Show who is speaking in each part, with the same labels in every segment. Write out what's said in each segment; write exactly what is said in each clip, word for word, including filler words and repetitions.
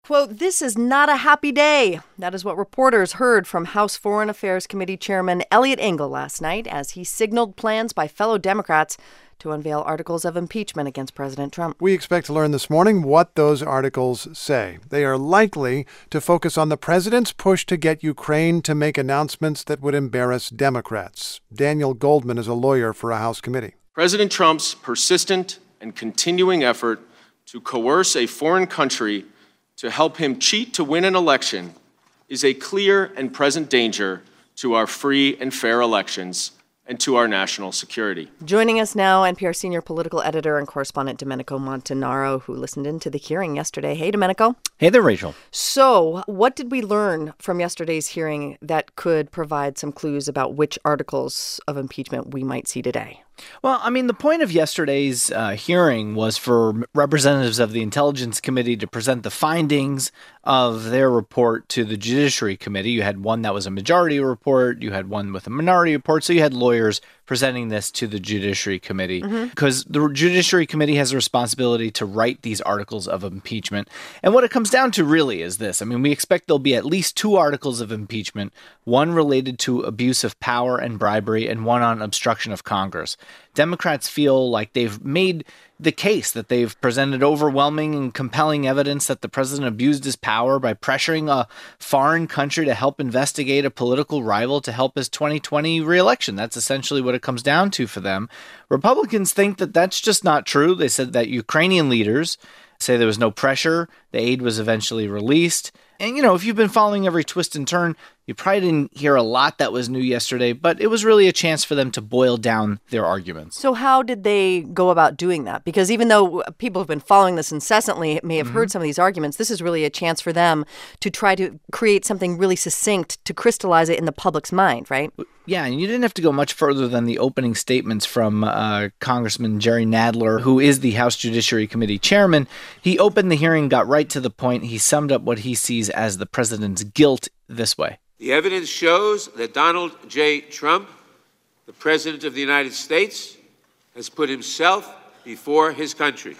Speaker 1: quote, "This is not a happy day." That is what reporters heard from House Foreign Affairs Committee Chairman Eliot Engel last night as he signaled plans by fellow Democrats to unveil articles of impeachment against President Trump.
Speaker 2: We expect to learn this morning what those articles say. They are likely to focus on the president's push to get Ukraine to make announcements that would embarrass Democrats. Daniel Goldman is a lawyer for a House committee.
Speaker 3: President Trump's persistent and continuing effort to coerce a foreign country to help him cheat to win an election is a clear and present danger to our free and fair elections and to our national security.
Speaker 1: Joining us now, N P R senior political editor and correspondent Domenico Montanaro, who listened into the hearing yesterday. Hey, Domenico.
Speaker 4: Hey there, Rachel.
Speaker 1: So what did we learn from yesterday's hearing that could provide some clues about which articles of impeachment we might see today?
Speaker 4: Well, I mean, the point of yesterday's uh, hearing was for representatives of the Intelligence Committee to present the findings of their report to the Judiciary Committee. You had one that was a majority report. You had one with a minority report. So you had lawyers presenting this to the Judiciary Committee because mm-hmm. the Judiciary Committee has a responsibility to write these articles of impeachment. And what it comes down to really is this. I mean, we expect there'll be at least two articles of impeachment, one related to abuse of power and bribery and one on obstruction of Congress. Democrats feel like they've made the case that they've presented overwhelming and compelling evidence that the president abused his power by pressuring a foreign country to help investigate a political rival to help his twenty twenty reelection. That's essentially what it comes down to for them. Republicans think that that's just not true. They said that Ukrainian leaders say there was no pressure. The aid was eventually released. And, you know, if you've been following every twist and turn, you probably didn't hear a lot that was new yesterday, but it was really a chance for them to boil down their arguments.
Speaker 1: So how did they go about doing that? Because even though people have been following this incessantly, may have mm-hmm. heard some of these arguments, this is really a chance for them to try to create something really succinct to crystallize it in the public's mind, right?
Speaker 4: Yeah, and you didn't have to go much further than the opening statements from uh, Congressman Jerry Nadler, who is the House Judiciary Committee chairman. He opened the hearing, got right to the point. He summed up what he sees as the president's guilt this way.
Speaker 5: The evidence shows that Donald J. Trump, the President of the United States, has put himself before his country.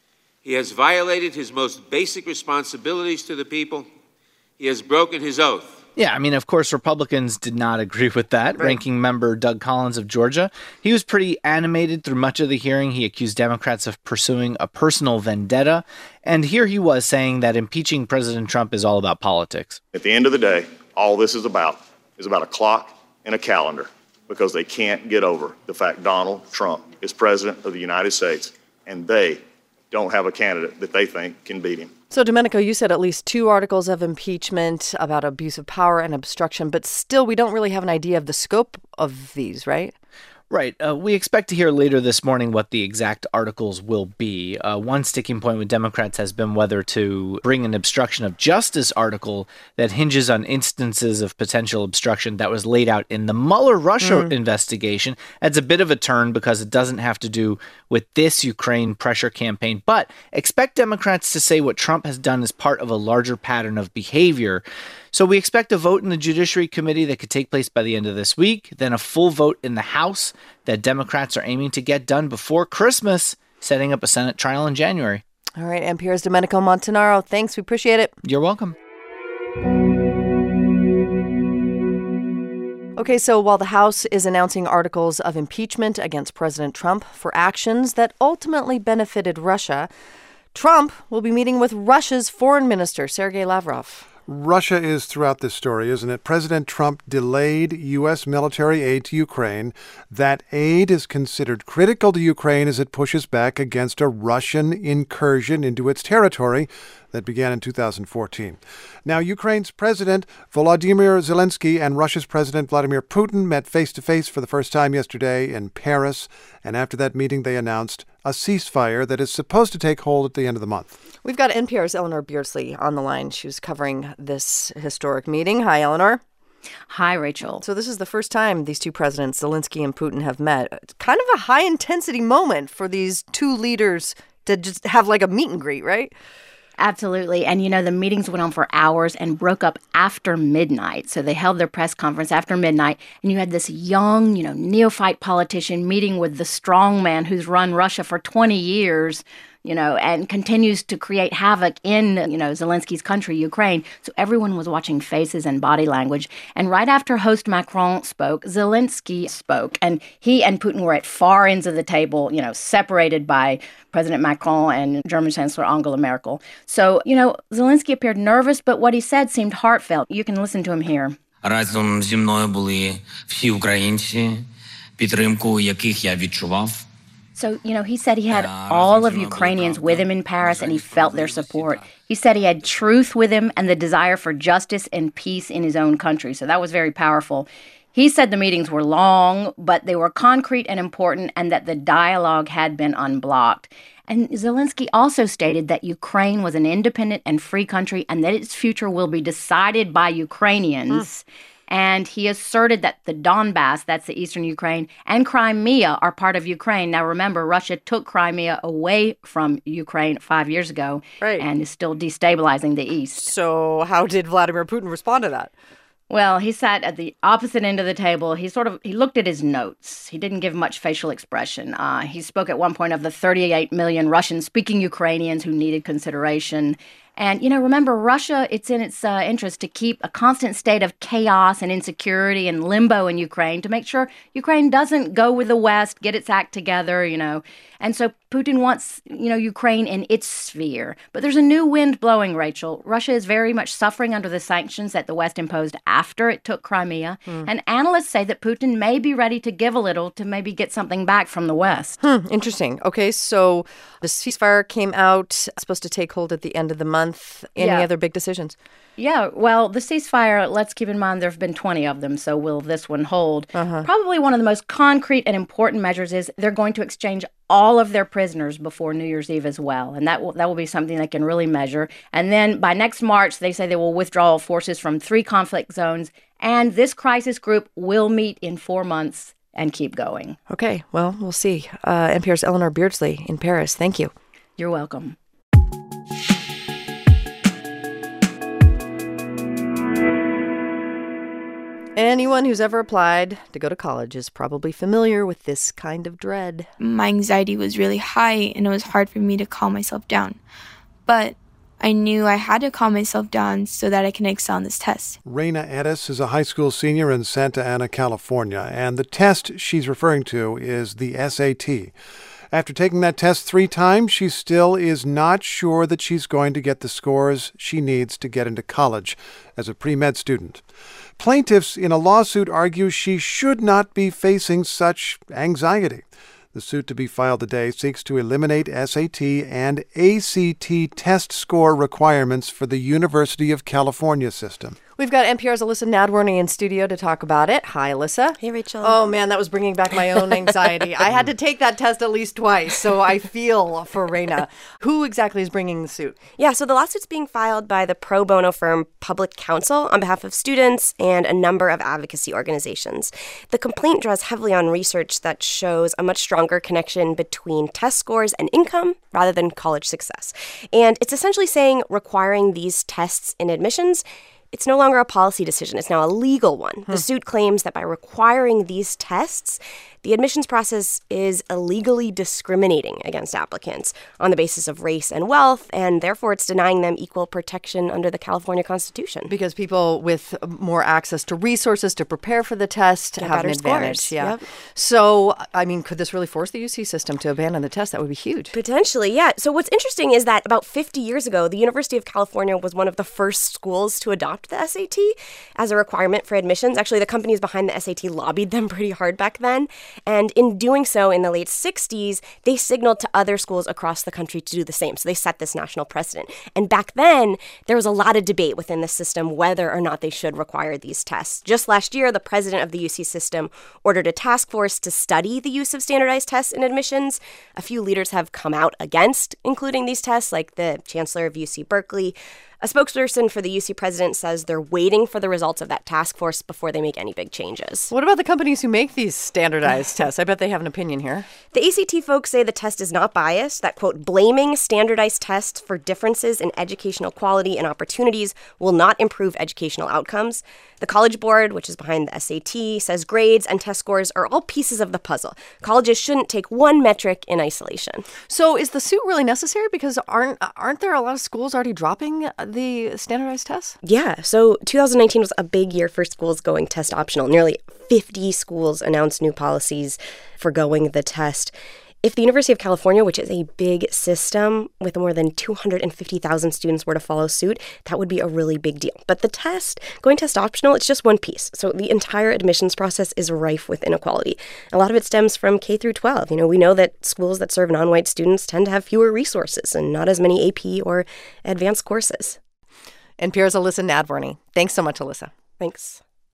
Speaker 5: He has violated his most basic responsibilities to the people. He has broken his oath.
Speaker 4: Yeah, I mean, of course, Republicans did not agree with that. Right. Ranking member Doug Collins of Georgia, he was pretty animated through much of the hearing. He accused Democrats of pursuing a personal vendetta. And here he was saying that impeaching President Trump is all about politics.
Speaker 6: At the end of the day, all this is about is about a clock and a calendar because they can't get over the fact Donald Trump is president of the United States and they don't have a candidate that they think can beat him.
Speaker 1: So, Domenico, you said at least two articles of impeachment about abuse of power and obstruction, but still we don't really have an idea of the scope of these, right?
Speaker 4: Right. Uh, we expect to hear later this morning what the exact articles will be. Uh, one sticking point with Democrats has been whether to bring an obstruction of justice article that hinges on instances of potential obstruction that was laid out in the Mueller-Russia mm. investigation. That's a bit of a turn because it doesn't have to do with this Ukraine pressure campaign. But expect Democrats to say what Trump has done is part of a larger pattern of behavior. So we expect a vote in the Judiciary Committee that could take place by the end of this week, then a full vote in the House that Democrats are aiming to get done before Christmas, setting up a Senate trial in January.
Speaker 1: All right, N P R's Domenico Montanaro. Thanks. We appreciate it.
Speaker 4: You're welcome.
Speaker 1: Okay, so while the House is announcing articles of impeachment against President Trump for actions that ultimately benefited Russia, Trump will be meeting with Russia's foreign minister, Sergei Lavrov.
Speaker 2: Russia is throughout this story, isn't it? President Trump delayed U S military aid to Ukraine. That aid is considered critical to Ukraine as it pushes back against a Russian incursion into its territory that began in two thousand fourteen. Now, Ukraine's President Volodymyr Zelensky and Russia's President Vladimir Putin met face-to-face for the first time yesterday in Paris. And after that meeting, they announced a ceasefire that is supposed to take hold at the end of the month.
Speaker 1: We've got N P R's Eleanor Beardsley on the line. She was covering this historic meeting. Hi, Eleanor.
Speaker 7: Hi, Rachel.
Speaker 1: So this is the first time these two presidents, Zelensky and Putin, have met. It's kind of a high-intensity moment for these two leaders to just have like a meet and greet, right?
Speaker 7: Absolutely. And, you know, the meetings went on for hours and broke up after midnight. So they held their press conference after midnight. And you had this young, you know, neophyte politician meeting with the strong man who's run Russia for twenty years you know, and continues to create havoc in, you know, Zelensky's country, Ukraine. So everyone was watching faces and body language. And right after host Macron spoke, Zelensky spoke. And he and Putin were at far ends of the table, you know, separated by President Macron and German Chancellor Angela Merkel. So, you know, Zelensky appeared nervous, but what he said seemed heartfelt. You can listen to him here.
Speaker 8: Разом зі мною були всі українці, підтримку яких я відчував.
Speaker 7: So, you know, he said he had all of Ukrainians with him in Paris and he felt their support. He said he had truth with him and the desire for justice and peace in his own country. So that was very powerful. He said the meetings were long, but they were concrete and important, and that the dialogue had been unblocked. And Zelensky also stated that Ukraine was an independent and free country and that its future will be decided by Ukrainians. Mm. And he asserted that the Donbass, that's the eastern Ukraine, and Crimea are part of Ukraine. Now, remember, Russia took Crimea away from Ukraine five years ago right. and is still destabilizing the east.
Speaker 1: So how did Vladimir Putin respond to that?
Speaker 7: Well, he sat at the opposite end of the table. He sort of, he looked at his notes. He didn't give much facial expression. Uh, he spoke at one point of the thirty-eight million Russian-speaking Ukrainians who needed consideration. And, you know, remember, Russia, it's in its uh, interest to keep a constant state of chaos and insecurity and limbo in Ukraine to make sure Ukraine doesn't go with the West, get its act together, you know. And so Putin wants, you know, Ukraine in its sphere. But there's a new wind blowing, Rachel. Russia is very much suffering under the sanctions that the West imposed after it took Crimea. Hmm. And analysts say that Putin may be ready to give a little to maybe get something back from the West.
Speaker 1: Hmm, interesting. Okay, so the ceasefire came out, supposed to take hold at the end of the month. Any yeah. other big decisions?
Speaker 7: Yeah, well, the ceasefire, let's keep in mind there have been twenty of them, so will this one hold? Uh-huh. Probably one of the most concrete and important measures is they're going to exchange all of their prisoners before New Year's Eve as well, and that will, that will be something they can really measure. And then by next March, they say they will withdraw forces from three conflict zones, and this crisis group will meet in four months and keep going.
Speaker 1: Okay, well, we'll see. Uh, N P R's Eleanor Beardsley in Paris. Thank you.
Speaker 7: You're welcome.
Speaker 1: Anyone who's ever applied to go to college is probably familiar with this kind of dread.
Speaker 9: My anxiety was really high, and it was hard for me to calm myself down. But I knew I had to calm myself down so that I can excel on this test.
Speaker 2: Raina Edis is a high school senior in Santa Ana, California, and the test she's referring to is the S A T. After taking that test three times, she still is not sure that she's going to get the scores she needs to get into college as a pre-med student. Plaintiffs in a lawsuit argue she should not be facing such anxiety. The suit to be filed today seeks to eliminate S A T and A C T test score requirements for the University of California system.
Speaker 1: We've got N P R's Alyssa Nadworny in studio to talk about it. Hi, Alyssa.
Speaker 10: Hey, Rachel.
Speaker 1: Oh, man, that was bringing back my own anxiety. I had to take that test at least twice, so I feel for Raina. Who exactly is bringing the suit?
Speaker 10: Yeah, so the lawsuit's being filed by the pro bono firm Public Counsel on behalf of students and a number of advocacy organizations. The complaint draws heavily on research that shows a much stronger connection between test scores and income rather than college success. And it's essentially saying requiring these tests in admissions, it's no longer a policy decision. It's now a legal one. Hmm. The suit claims that by requiring these tests, the admissions process is illegally discriminating against applicants on the basis of race and wealth, and therefore it's denying them equal protection under the California Constitution.
Speaker 1: Because people with more access to resources to prepare for the test
Speaker 10: Get
Speaker 1: have an advantage.
Speaker 10: Scores.
Speaker 1: Yeah.
Speaker 10: Yep.
Speaker 1: So, I mean, could this really force the U C system to abandon the test? That would be huge.
Speaker 10: Potentially, yeah. So what's interesting is that about fifty years ago, the University of California was one of the first schools to adopt the S A T as a requirement for admissions. Actually, the companies behind the S A T lobbied them pretty hard back then. And in doing so in the late sixties, they signaled to other schools across the country to do the same. So they set this national precedent. And back then, there was a lot of debate within the system whether or not they should require these tests. Just last year, the president of the U C system ordered a task force to study the use of standardized tests in admissions. A few leaders have come out against including these tests, like the chancellor of U C Berkeley. A spokesperson for the U C president says they're waiting for the results of that task force before they make any big changes.
Speaker 1: What about the companies who make these standardized tests? I bet they have an opinion here.
Speaker 10: The A C T folks say the test is not biased, that, quote, blaming standardized tests for differences in educational quality and opportunities will not improve educational outcomes. The College Board, which is behind the S A T, says grades and test scores are all pieces of the puzzle. Colleges shouldn't take one metric in isolation.
Speaker 1: So is the suit really necessary? Because aren't aren't there a lot of schools already dropping the standardized tests?
Speaker 10: Yeah. So two thousand nineteen was a big year for schools going test optional. Nearly fifty schools announced new policies for going the test. If the University of California, which is a big system with more than two hundred fifty thousand students, were to follow suit, that would be a really big deal. But the test, going test optional, it's just one piece. So the entire admissions process is rife with inequality. A lot of it stems from K through twelve. You know, we know that schools that serve non-white students tend to have fewer resources and not as many A P or advanced courses.
Speaker 1: N P R's Alyssa Nadworny. Thanks so much, Alyssa.
Speaker 10: Thanks.